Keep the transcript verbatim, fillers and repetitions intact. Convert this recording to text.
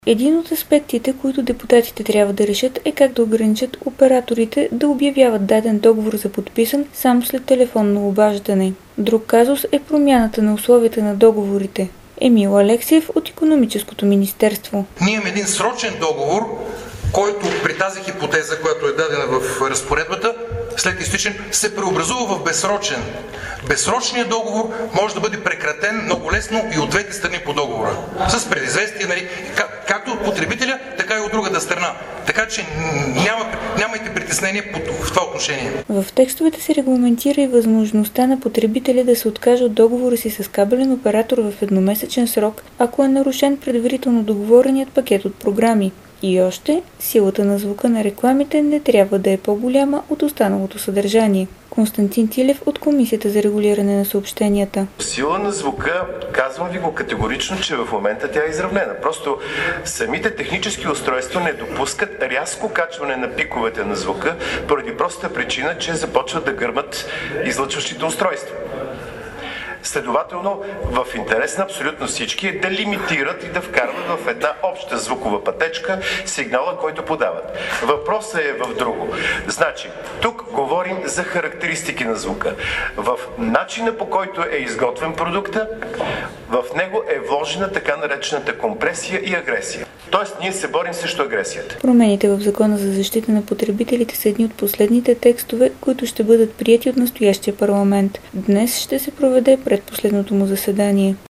Един от аспектите, които депутатите трябва да решат, е как да ограничат операторите да обявяват даден договор за подписан само след телефонно обаждане. Друг казус е промяната на условията на договорите. Емил Алексиев от Икономическото министерство. Ние имаме един срочен договор, който при тази хипотеза, която е дадена в разпоредбата, след изтичане се преобразува в безсрочен. Безсрочният договор може да бъде прекратен много лесно и от двете страни по договора. С предизвестие, нали, как, както от потребителя, така и от другата страна. Така че няма, нямайте притеснение в това отношение. В текстовете се регламентира и възможността на потребителя да се откаже от договора си с кабелен оператор в едномесечен срок, ако е нарушен предварително договореният пакет от програми. И още, силата на звука на рекламите не трябва да е по-голяма от останалото съдържание. Константин Тилев от Комисията за регулиране на съобщенията. Сила на звука, казвам ви го категорично, че в момента тя е изравнена. Просто самите технически устройства не допускат рязко качване на пиковете на звука, поради простата причина, че започват да гърмат излъчващите устройства. Следователно, в интерес на абсолютно всички е да лимитират и да вкарват в една обща звукова пътечка сигнала, който подават. Въпросът е в друго. Значи, тук говорим за характеристики на звука. В начина, по който е изготвен продукта, в него е вложена така наречената компресия и агресия. Тоест, ние се борим срещу агресията. Промените в Закона за защита на потребителите са едни от последните текстове, които ще бъдат приети от настоящия парламент. Днес ще се проведе предпоследното му заседание.